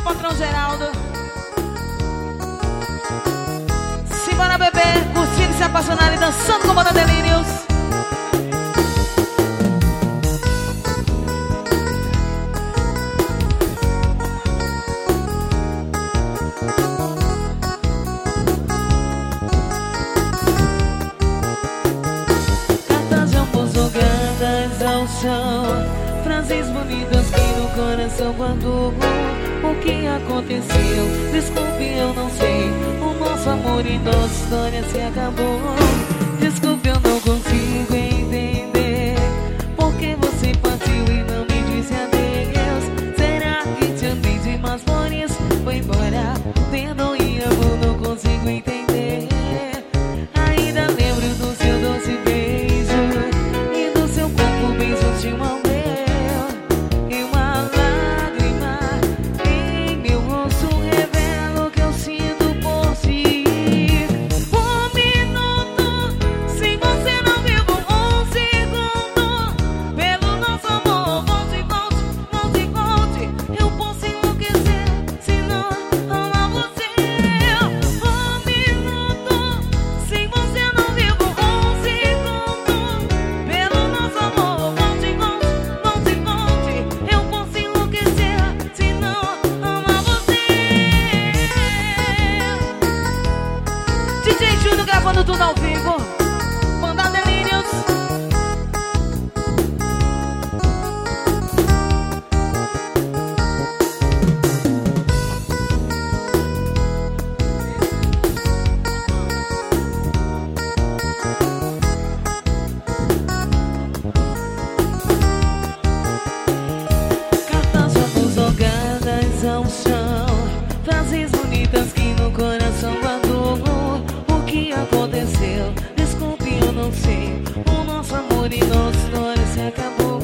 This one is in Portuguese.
patrão Geraldo. Simbora beber, curtindo, se apaixonar e dançando com Banda Delírios. Cartas de amor jogadas ao chão, frases bonitas que no coração guardou. O que aconteceu? Desculpe, eu não sei. O nosso amor e nossa história se acabou. Desculpe, eu não consigo entender porque você partiu e não me disse adeus. Será que te amei demais, por isso foi embora? Perdoe, amor, não consigo entender. Ainda lembro do seu doce beijo e do seu corpo bem sutil ao meu. E uma lágrima em meu rosto revela o que eu sinto por ti. Um minuto, sem você não vivo um segundo. Pelo nosso amor, volte, volte, volte, volte. Eu posso enlouquecer se não amar você. Um minuto, sem você não vivo um segundo. Pelo nosso amor, volte, volte, volte, volte. Eu posso enlouquecer se não amar você. DJ Júlio gravando tudo ao vivo. Banda Delírios. Cartas de amor jogadas ao chão, frases bonitas que no coração guardou. O que aconteceu? Desculpe, eu não sei. O nosso amor e nossa história se acabou.